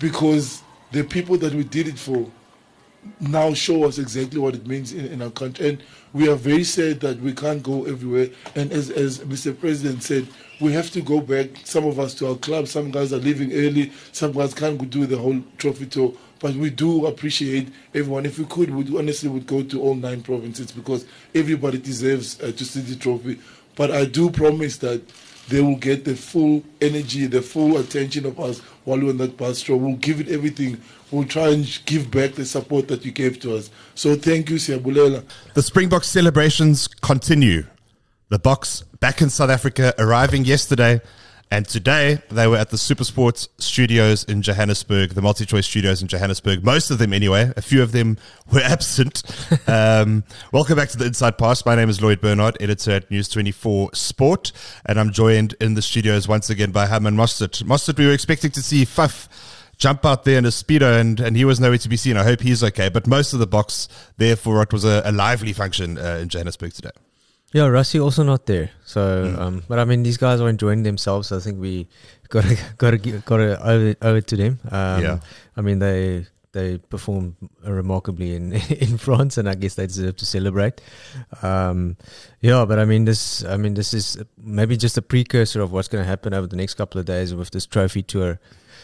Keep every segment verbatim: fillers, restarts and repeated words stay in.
because the people that we did it for now show us exactly what it means in, in our country. And we are very sad that we can't go everywhere. And as, as Mister President said, we have to go back, some of us, to our club. Some guys are leaving early. Some guys can't go do the whole trophy tour. But we do appreciate everyone. If we could, we honestly would go to all nine provinces because everybody deserves uh, to see the trophy. But I do promise that they will get the full energy, the full attention of us while we're on that bus tour. We'll give it everything. We'll try and give back the support that you gave to us. So thank you, Siyabulela. The Springboks celebrations continue. The Boks back in South Africa, arriving yesterday. And today, they were at the SuperSport studios in Johannesburg, the MultiChoice studios in Johannesburg. Most of them, anyway. A few of them were absent. um, welcome back to the Inside Pass. My name is Lloyd Bernard, editor at News twenty-four Sport. And I'm joined in the studios once again by Herman Mostert. Mostert, we were expecting to see Faf jump out there in a Speedo, and, and he was nowhere to be seen. I hope he's okay. But most of the Boks there for what was a, a lively function uh, in Johannesburg today. Yeah, Rassie also not there. So, Mm. um, but I mean, these guys are enjoying themselves. So I think we gotta gotta give- gotta owe it, owe it to them. Um, Yeah. I mean, they they performed remarkably in in France, and I guess they deserve to celebrate. Um, yeah, but I mean, this I mean, this is maybe just a precursor of what's going to happen over the next couple of days with this trophy tour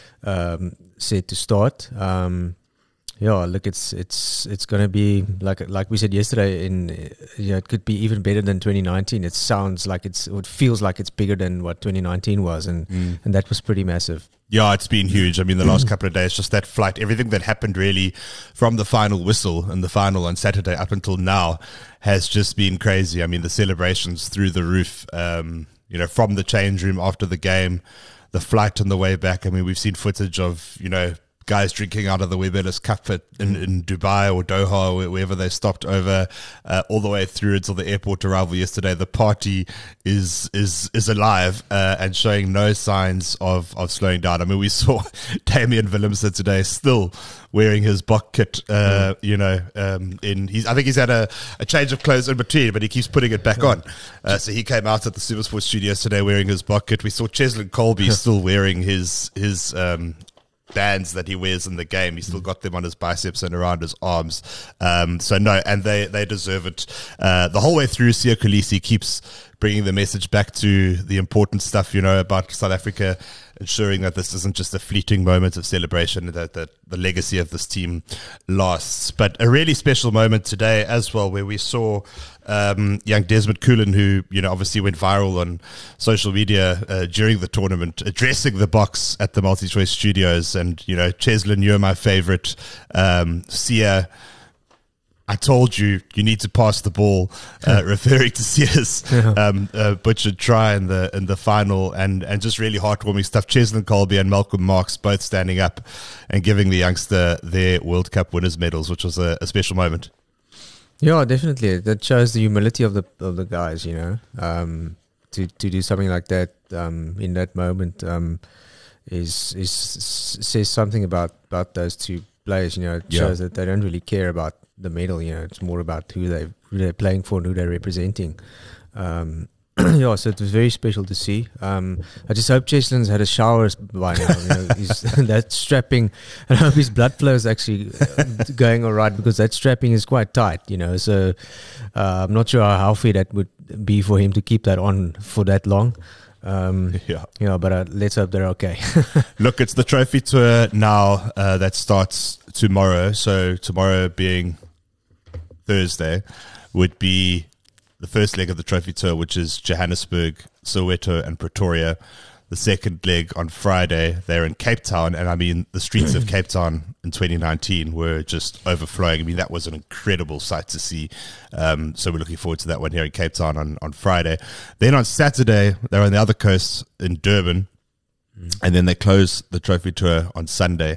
um, set to start. Um, Yeah, look, it's it's it's going to be like like we said yesterday. In you know, it could be even better than twenty nineteen. It sounds like it's, it feels like it's bigger than what twenty nineteen was, and Mm. and that was pretty massive. Yeah, it's been huge. I mean, the last couple of days, just that flight, everything that happened really from the final whistle and the final on Saturday up until now has just been crazy. I mean, the celebrations through the roof, um, you know, from the change room after the game, the flight on the way back. I mean, we've seen footage of, you know, guys drinking out of the Webb Ellis Cup at, in, in Dubai or Doha or wherever they stopped over, uh, all the way through until the airport arrival yesterday. The party is is is alive uh, and showing no signs of, of slowing down. I mean, we saw Damian Willemse today still wearing his Bok kit, uh, you know, um, in he's, I think he's had a, a change of clothes in between, but he keeps putting it back on. Uh, so he came out at the SuperSport studios today wearing his Bok kit. We saw Cheslin Colby still wearing his his um, bands that he wears in the game. He's still got them on his biceps and around his arms. Um, so no, and they, they deserve it. Uh, the whole way through, Siya Kolisi keeps bringing the message back to the important stuff, you know, about South Africa, ensuring that this isn't just a fleeting moment of celebration, that, that the legacy of this team lasts. But a really special moment today as well, where we saw um, young Desmond Coolen, who, you know, obviously went viral on social media uh, during the tournament, addressing the Boks at the MultiChoice studios. And, you know, Cheslin, you're my favorite. Um, Siya, I told you, you need to pass the ball, uh, referring to Siya's um, uh, butchered try in the in the final, and, and just really heartwarming stuff. Cheslin Colby and Malcolm Marx both standing up and giving the youngster their World Cup winners' medals, which was a, a special moment. Yeah, definitely. That shows the humility of the of the guys, you know, um, to to do something like that um, in that moment um, is is says something about, about those two players. You know, it Yeah. shows that they don't really care about the medal. You know, it's more about who they who they're playing for and who they're representing. Um, yeah, so it was very special to see. Um, I just hope Cheslin's had a shower by now. You know, he's, that strapping, and I hope his blood flow is actually uh, going all right, because that strapping is quite tight. You know, so uh, I'm not sure how healthy that would be for him to keep that on for that long. Um, Yeah. you know, but uh, let's hope they're okay. Look, it's the trophy tour now uh, that starts tomorrow. So tomorrow being Thursday would be the first leg of the trophy tour, which is Johannesburg, Soweto, and Pretoria. The second leg on Friday, they're in Cape Town. And I mean, the streets of Cape Town in twenty nineteen were just overflowing. I mean, that was an incredible sight to see. Um, so we're looking forward to that one here in Cape Town on, on Friday. Then on Saturday, they're on the other coast in Durban. And then they close the trophy tour on Sunday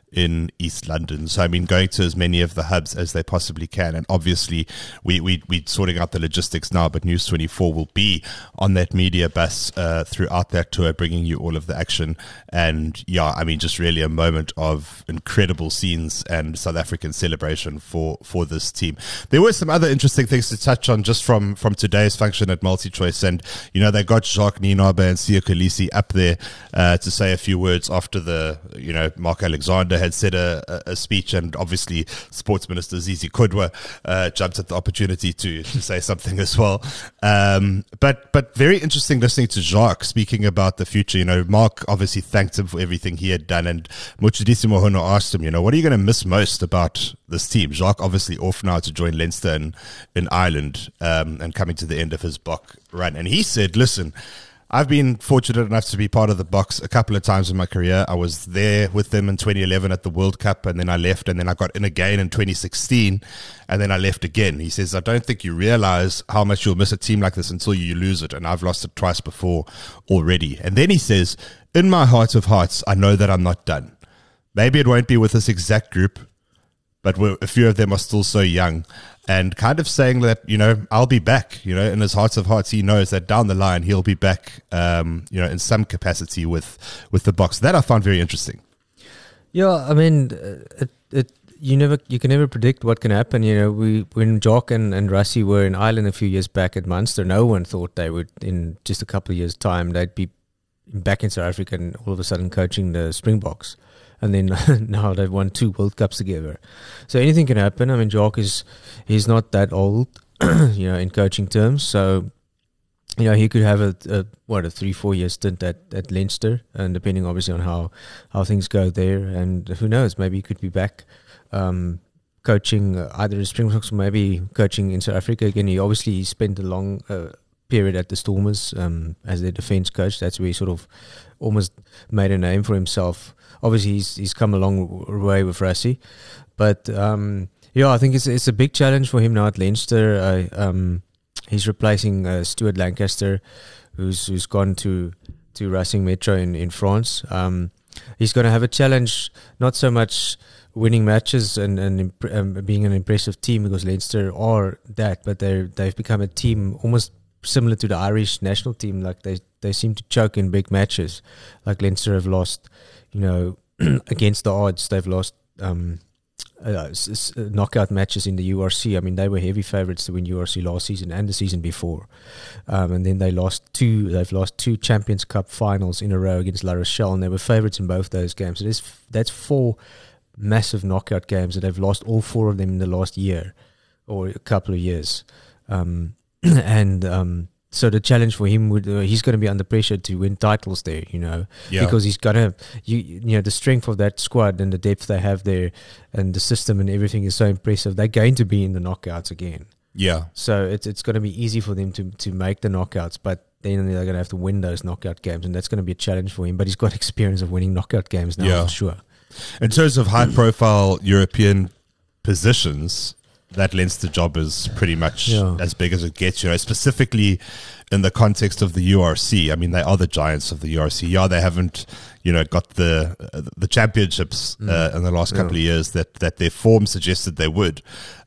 in East London. So, I mean, going to as many of the hubs as they possibly can. And obviously, we, we, we're sorting out the logistics now, but News twenty-four will be on that media bus uh, throughout that tour, bringing you all of the action. And yeah, I mean, just really a moment of incredible scenes and South African celebration for, for this team. There were some other interesting things to touch on just from, from today's function at MultiChoice. And, you know, they got Jacques Nienaber and Siya Kolisi up there uh, to say a few words after the, you know, Mark Alexander had said a, a speech, and obviously Sports Minister Zizi Kudwa uh, jumped at the opportunity to, to say something as well. Um, but but very interesting listening to Jacques speaking about the future. You know, Mark obviously thanked him for everything he had done, and Motshidisi Mohono asked him, you know, what are you going to miss most about this team? Jacques obviously off now to join Leinster in, in Ireland um, and coming to the end of his B O C run. And he said, listen, I've been fortunate enough to be part of the box a couple of times in my career. I was there with them in twenty eleven at the World Cup, and then I left, and then I got in again in twenty sixteen, and then I left again. He says, I don't think you realize how much you'll miss a team like this until you lose it, and I've lost it twice before already. And then he says, in my heart of hearts, I know that I'm not done. Maybe it won't be with this exact group, but we're, a few of them are still so young. And kind of saying that, you know, I'll be back, you know, in his hearts of hearts, he knows that down the line, he'll be back, um, you know, in some capacity with, with the box. That I found very interesting. Yeah, I mean, it, it, you never, you can never predict what can happen. You know, we, when Jock and, and Rassie were in Ireland a few years back at Munster, no one thought they would, in just a couple of years' time, they'd be back in South Africa and all of a sudden coaching the Springboks. And then now they've won two World Cups together. So anything can happen. I mean, Jock is, he's not that old, you know, in coaching terms. So, you know, he could have a, a what, a three, four year stint at, at Leinster, and depending obviously on how, how things go there. And who knows, maybe he could be back um, coaching either the Springboks or maybe coaching in South Africa again. He obviously spent a long uh, period at the Stormers um, as their defence coach. That's where he sort of almost made a name for himself. Obviously, he's he's come a long way with Rassie, but um, yeah, I think it's it's a big challenge for him now at Leinster. I, um, he's replacing uh, Stuart Lancaster, who's who's gone to to Racing Metro in in France. Um, he's going to have a challenge, not so much winning matches and and imp- um, being an impressive team, because Leinster are that, but they they've become a team almost similar to the Irish national team. Like they they seem to choke in big matches. Like Leinster have lost, you know, against the odds, they've lost um, uh, s- s- knockout matches in the U R C. I mean, they were heavy favourites to win U R C last season and the season before, um, and then they lost two. They've lost two Champions Cup finals in a row against La Rochelle, and they were favourites in both those games. So there's f- that's four massive knockout games that they've lost, all four of them in the last year or a couple of years, um, and. Um, So the challenge for him would uh, he's going to be under pressure to win titles there, you know, Yeah. because he's got to you you know the strength of that squad and the depth they have there, and the system and everything is so impressive. They're going to be in the knockouts again. Yeah. So it's it's going to be easy for them to to make the knockouts, but then they're going to have to win those knockout games, and that's going to be a challenge for him. But he's got experience of winning knockout games now, Yeah. for sure. In terms of high-profile European positions, that Leinster job is pretty much Yeah. as big as it gets, you know, specifically in the context of the U R C. I mean, they are the giants of the U R C. Yeah, they haven't, you know, got the uh, the championships uh, in the last couple Yeah. of years that, that their form suggested they would.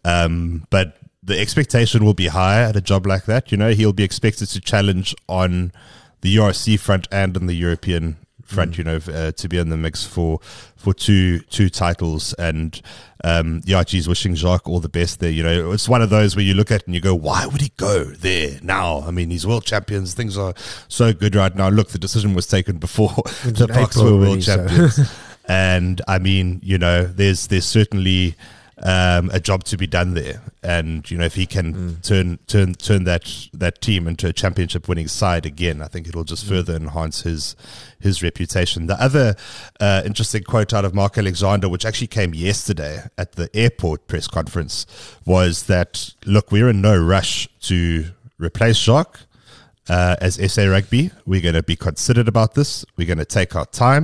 Um, but the expectation will be high at a job like that. You know, he'll be expected to challenge on the U R C front and on the European front, mm. you know, uh, to be in the mix for for two two titles. And um, yeah, geez, wishing Jacques all the best there. You know, it's one of those where you look at it and you go, why would he go there now? I mean, he's world champions. Things are so good right now. Look, the decision was taken before the Bucks were world champions. So. And I mean, you know, there's there's certainly Um, a job to be done there, and you know, if he can mm. turn turn turn that that team into a championship winning side again, I think it'll just mm. further enhance his his reputation. The other uh, interesting quote out of Mark Alexander, which actually came yesterday at the airport press conference, was that, look, we're in no rush to replace Jacques uh, as S A Rugby. We're going to be considered about this. We're going to take our time,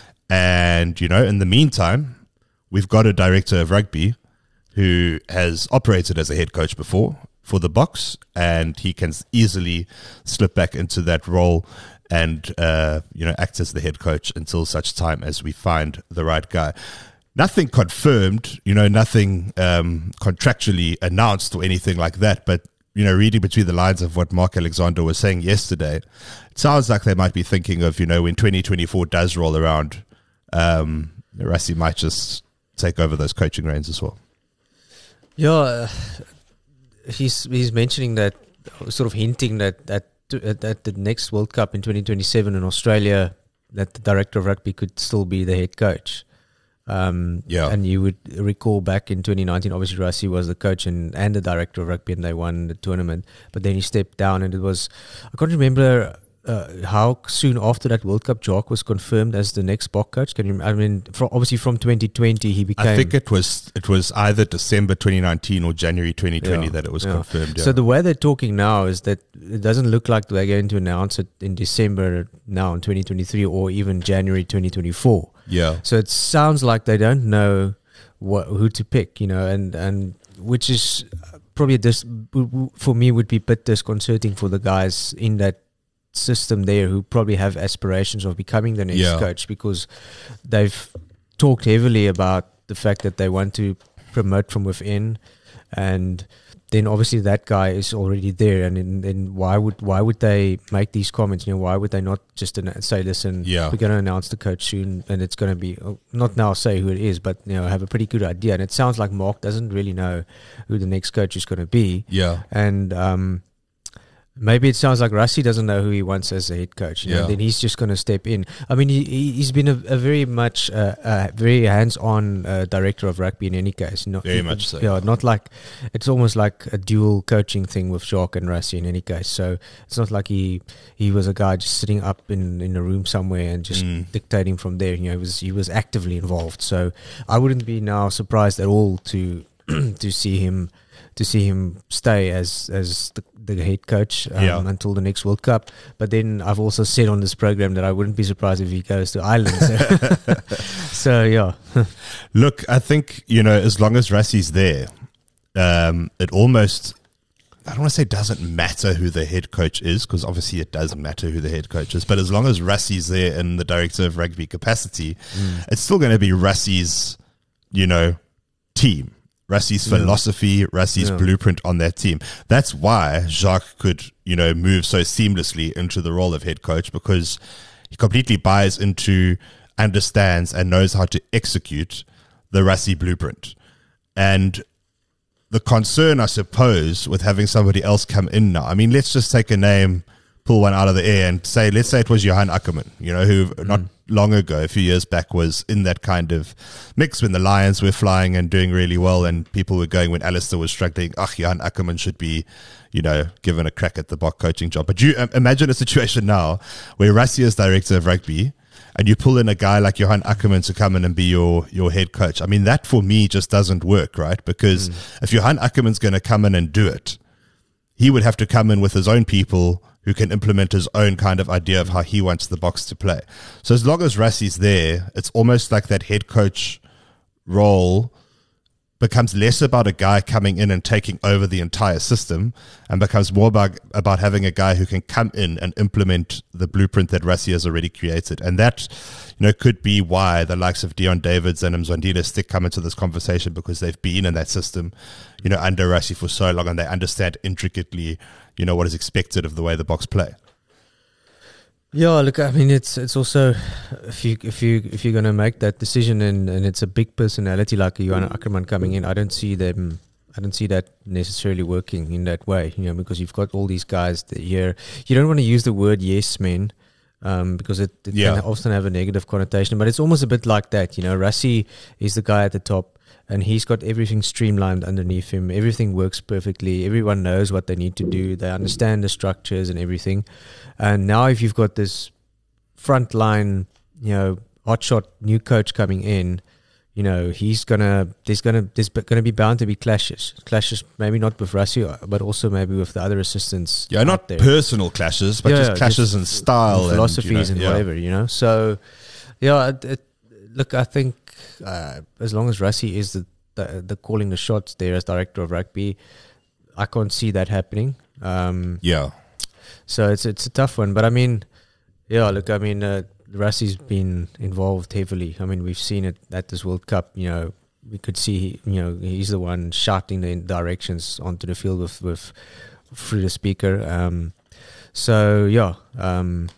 and you know, in the meantime, we've got a director of rugby who has operated as a head coach before for the Boks, and he can easily slip back into that role and uh, you know, act as the head coach until such time as we find the right guy. nothing confirmed, you know, nothing um, contractually announced or anything like that. But, you know, reading between the lines of what Mark Alexander was saying yesterday, it sounds like they might be thinking of, you know, when twenty twenty-four does roll around, um, Rassie might just take over those coaching reins as well. Yeah, uh, he's he's mentioning that, sort of hinting that that at, at the next World Cup in twenty twenty-seven in Australia, that the director of rugby could still be the head coach. Um, yeah, and you would recall back in twenty nineteen, obviously Rassie was the coach and, and the director of rugby, and they won the tournament. But then he stepped down, and it was, I can't remember uh, how soon after that World Cup Jacques was confirmed as the next Bok coach. Can you? I mean, from, obviously from twenty twenty he became. I think it was it was either December twenty nineteen or January twenty twenty yeah, that it was yeah. confirmed. Yeah. So the way they're talking now is that it doesn't look like they're going to announce it in December now in twenty twenty-three or even January twenty twenty-four. Yeah. So it sounds like they don't know what who to pick, you know, and, and which is probably this for me would be a bit disconcerting for the guys in that system there who probably have aspirations of becoming the next yeah. coach, because they've talked heavily about the fact that they want to promote from within, and then obviously that guy is already there, and then, then why would why would they make these comments? You know, why would they not just say, "Listen, yeah. we're going to announce the coach soon, and it's going to be not now say who it is, but you know, have a pretty good idea." And it sounds like Mark doesn't really know who the next coach is going to be. Yeah, and um, maybe it sounds like Rassie doesn't know who he wants as a head coach. You yeah. know, then he's just going to step in. I mean, he, he's been a, a very much, uh, uh, very hands-on uh, director of rugby in any case. Not, very much so. Yeah, not like, it's almost like a dual coaching thing with Jacques and Rassie in any case. So it's not like he he was a guy just sitting up in, in a room somewhere and just mm. dictating from there. You know, he was, he was actively involved. So I wouldn't be now surprised at all to to see him to see him stay as as the, the head coach um, yeah. until the next World Cup. But then I've also said on this program that I wouldn't be surprised if he goes to Ireland. So, so yeah. Look, I think, you know, as long as Rassie's there, um, it almost, I don't want to say doesn't matter who the head coach is, because obviously it does matter who the head coach is, but as long as Rassie's there in the director of rugby capacity, mm. it's still going to be Rassie's, you know, team. Rassie's Yeah. philosophy, Rassie's Yeah. blueprint on that team. That's why Jacques could, you know, move so seamlessly into the role of head coach, because he completely buys into, understands, and knows how to execute the Rassie blueprint. And the concern, I suppose, with having somebody else come in now, I mean, let's just take a name, pull one out of the air and say, let's say it was Johan Ackerman, you know, who mm. not long ago, a few years back, was in that kind of mix when the Lions were flying and doing really well, and people were going when Alistair was struggling, ach, Johan Ackerman should be, you know, given a crack at the Bok coaching job. But you um, imagine a situation now where Rassie is director of rugby and you pull in a guy like Johan Ackerman to come in and be your, your head coach. I mean, that for me just doesn't work, right? Because mm. if Johan Ackerman's going to come in and do it, he would have to come in with his own people who can implement his own kind of idea of how he wants the Boks to play. So as long as Rassie's there, it's almost like that head coach role becomes less about a guy coming in and taking over the entire system and becomes more about, about having a guy who can come in and implement the blueprint that Rassie has already created. And that, you know, could be why the likes of Dion Davids and Mzondile Stick come into this conversation, because they've been in that system, you know, under Rassie for so long, and they understand intricately, you know, what is expected of the way the Boks play. Yeah, look, I mean, it's it's also, if you if you if you're gonna make that decision and, and it's a big personality like Johan Ackerman coming in, I don't see them. I don't see that necessarily working in that way, you know, because you've got all these guys that here. You don't want to use the word yes men, um, because it, it yeah. can often have a negative connotation. But it's almost a bit like that, you know. Rassie is the guy at the top, and he's got everything streamlined underneath him. Everything works perfectly. Everyone knows what they need to do. They understand the structures and everything. And now if you've got this frontline, you know, hotshot new coach coming in, you know, he's gonna, there's gonna, there's gonna be bound to be clashes. Clashes, maybe not with Rassie, but also maybe with the other assistants. Yeah, not there. personal clashes, but yeah, just clashes in style and philosophies and, and, you know, and yeah. whatever, you know. So, yeah, it, it, look, I think uh, as long as Rassie is the, the the calling the shots there as director of rugby, I can't see that happening. Um, yeah. So it's it's a tough one, but I mean, yeah. Look, I mean, uh, Rassie's been involved heavily. I mean, we've seen it at this World Cup. You know, we could see, you know, he's the one shouting the directions onto the field with with through the speaker. Um, so yeah, um,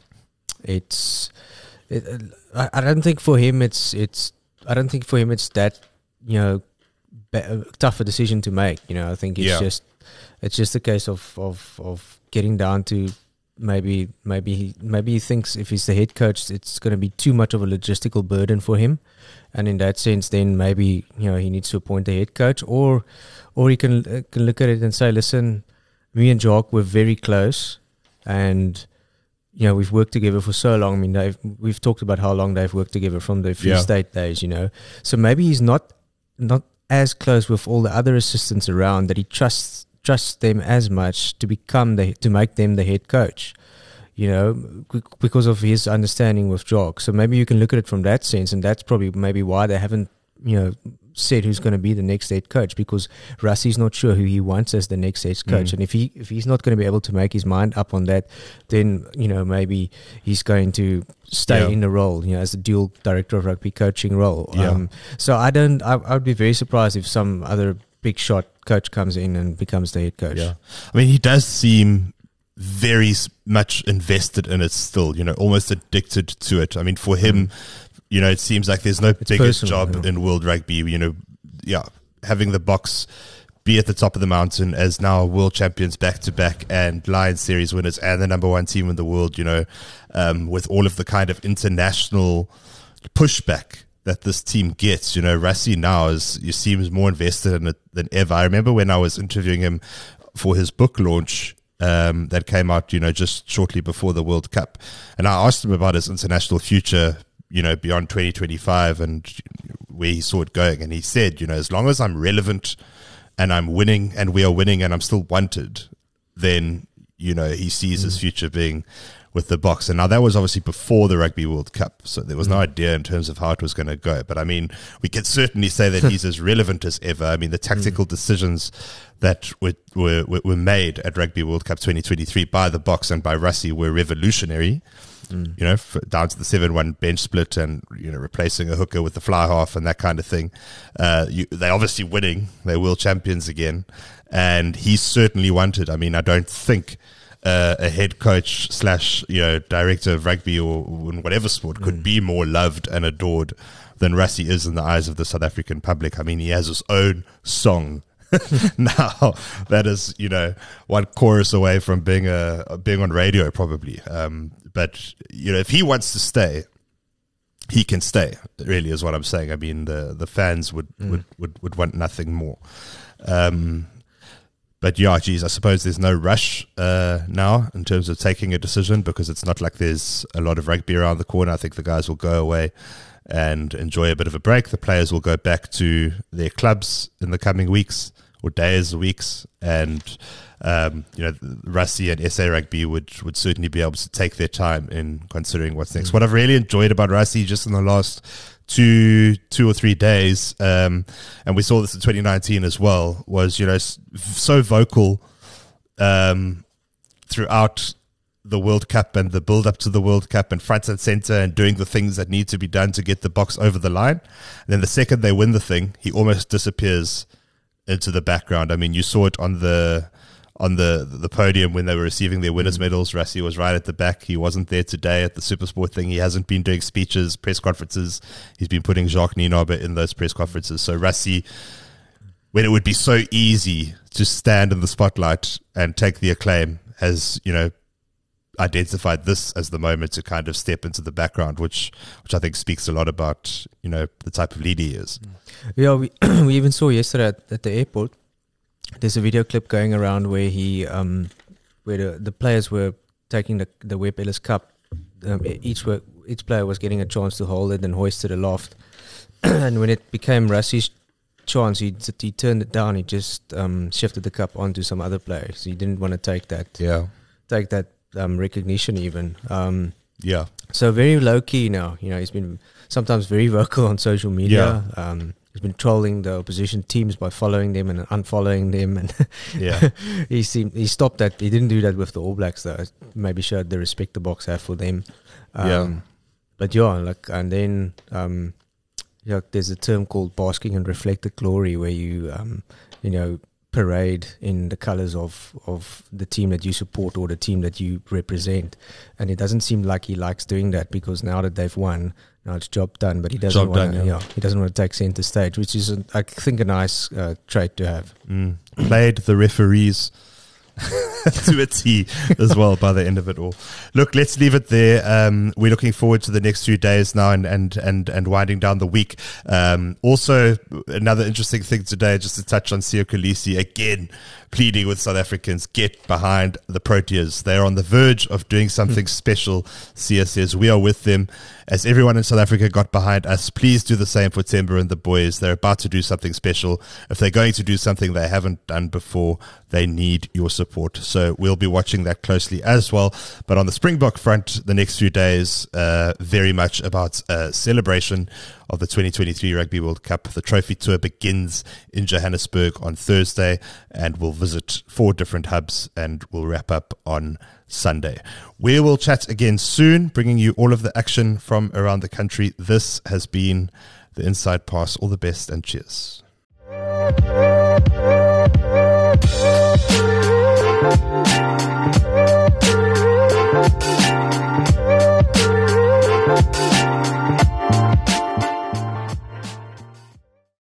it's. It, I, I don't think for him it's it's. I don't think for him it's that, you know, be, tough a decision to make. You know, I think it's Yeah. just it's just a case of of of getting down to. Maybe, maybe he, maybe he thinks if he's the head coach, it's going to be too much of a logistical burden for him, and in that sense, then maybe you know he needs to appoint a head coach, or, or he can uh, can look at it and say, listen, me and Jacques were very close, and you know we've worked together for so long. I mean, they've we've talked about how long they've worked together from the Free Yeah. State days, you know. So maybe he's not not as close with all the other assistants around that he trusts. Trust them as much to become the to make them the head coach, you know, because of his understanding with Jacques. So maybe you can look at it from that sense, and that's probably maybe why they haven't, you know, said who's going to be the next head coach, because Rassie's not sure who he wants as the next head coach, Mm. and if he if he's not going to be able to make his mind up on that, then you know maybe he's going to stay Yeah. in the role, you know, as the dual director of rugby coaching role. Yeah. Um, so I don't, I, I would be very surprised if some other big shot coach comes in and becomes the head coach. Yeah. I mean, he does seem very s- much invested in it still, you know, almost addicted to it. I mean, for him, you know, it seems like there's no It's bigger personal, job yeah. in world rugby, you know, yeah, having the Boks be at the top of the mountain as now world champions back to back and Lions series winners and the number one team in the world, you know, um, with all of the kind of international pushback that this team gets. You know, Rassie now is, he seems more invested in it than ever. I remember when I was interviewing him for his book launch um, that came out, you know, just shortly before the World Cup. And I asked him about his international future, you know, beyond twenty twenty-five and where he saw it going. And he said, you know, as long as I'm relevant and I'm winning and we are winning and I'm still wanted, then, you know, he sees his future being with the Boks. And now that was obviously before the Rugby World Cup, so there was no idea in terms of how it was going to go. But I mean, we can certainly say that he's as relevant as ever. I mean, the tactical decisions that were, were were made at Rugby World Cup twenty twenty-three by the Boks and by Rassie were revolutionary. You know, for, down to the seven one bench split and, you know, replacing a hooker with the fly half and that kind of thing. Uh, you, they're obviously winning. They're world champions again. And he's certainly wanted. I mean, I don't think uh, a head coach slash, you know, director of rugby or, or in whatever sport could be more loved and adored than Rassie is in the eyes of the South African public. I mean, he has his own song. Now that is, you know, one chorus away from being a being on radio probably. Um, but you know, if he wants to stay, he can stay. Really, is what I'm saying. I mean, the the fans would mm. would, would would want nothing more. Um, but yeah, geez, I suppose there's no rush uh, now in terms of taking a decision because it's not like there's a lot of rugby around the corner. I think the guys will go away and enjoy a bit of a break. The players will go back to their clubs in the coming weeks or days, weeks, and um, you know, Rassie and S A Rugby would would certainly be able to take their time in considering what's next. Mm. What I've really enjoyed about Rassie just in the last two two or three days, um, and we saw this in twenty nineteen as well, was, you know, so vocal um, throughout the World Cup and the build up to the World Cup and front and center and doing the things that need to be done to get the Boks over the line. And then the second they win the thing, he almost disappears into the background. I mean, you saw it on the on the the podium when they were receiving their winners' medals. Rassie was right at the back. He wasn't there today at the Supersport thing. He hasn't been doing speeches, press conferences. He's been putting Jacques Nienaber in those press conferences. So Rassie, when it would be so easy to stand in the spotlight and take the acclaim, has, you know, identified this as the moment to kind of step into the background, which which I think speaks a lot about, you know, the type of leader he is. Yeah, we we even saw yesterday at, at the airport. There's a video clip going around where he, um, where the, the players were taking the the Webb Ellis Cup. Um, each were each player was getting a chance to hold it and hoist it aloft. And when it became Rassie's chance, he he turned it down. He just um, shifted the cup onto some other players. He didn't want to take that. Yeah, take that. Um, recognition even. Um, yeah. So very low key now. You know, he's been sometimes very vocal on social media. Yeah. Um, he's been trolling the opposition teams by following them and unfollowing them. And yeah, he seemed he stopped that. He didn't do that with the All Blacks though. Maybe showed the respect the Boks have for them. Um, yeah. but yeah, like and then um, yeah, there's a term called basking in reflected glory, where you um, you know, parade in the colors of of the team that you support or the team that you represent, and it doesn't seem like he likes doing that, because now that they've won, now it's job done. But he doesn't Job want done, to, yeah. yeah, he doesn't want to take center stage, which is a, I think a nice uh, trait to have. Mm. Played the referees to a T as well by the end of it all. Look, let's leave it there. Um, we're looking forward to the next few days now, and and and, and winding down the week. Um, also, another interesting thing today, just to touch on Siya Kolisi again, pleading with South Africans, get behind the Proteas. They're on the verge of doing something mm. special. Siya says, we are with them. As everyone in South Africa got behind us, please do the same for Themba and the boys. They're about to do something special. If they're going to do something they haven't done before, they need your support. So we'll be watching that closely as well. But on the Springbok front, the next few days, uh, very much about uh, celebration of the twenty twenty-three Rugby World Cup. The trophy tour begins in Johannesburg on Thursday, and we'll visit four different hubs, and we'll wrap up on Sunday. We will chat again soon, bringing you all of the action from around the country. This has been the Inside Pass. All the best and cheers.